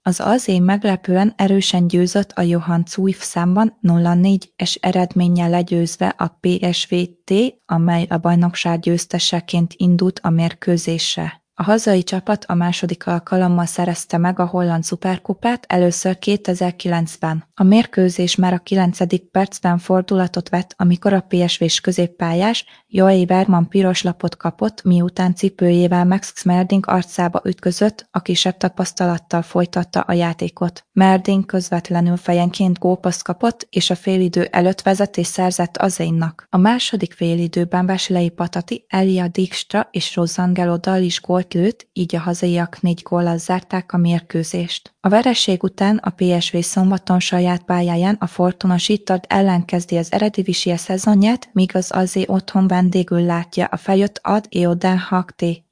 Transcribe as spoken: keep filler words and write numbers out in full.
Az á zé meglepően erősen győzött a Johan Cruyff számban nulla négyes eredménnyel legyőzve a pé es vé-t, amely a bajnokság győzteseként indult a mérkőzésre. A hazai csapat a második alkalommal szerezte meg a holland szuperkupát, először kétezer-kilencben. A mérkőzés már a kilencedik percben fordulatot vett, amikor a pé es vé-s középpályás Joey Bergman piros lapot kapott, miután cipőjével Max Schmeling arcába ütközött, a kisebb tapasztalattal folytatta a játékot. Schmeling közvetlenül fejenként gólpasszt kapott, és a félidő előtt vezetés szerzett a Zénnak. A második félidőben Wesley Patati, Elia Dijkstra és Rosangelo Dall is gólt lőtt, így a hazaiak négy góllal zárták a mérkőzést. A vereség után a pé es vé szombaton saját pályáján a Fortuna Sittard ellen kezdi az Eredivisie szezonját, míg az á zé otthon vendégül látja a feljött Ad Eau Den Haag-t.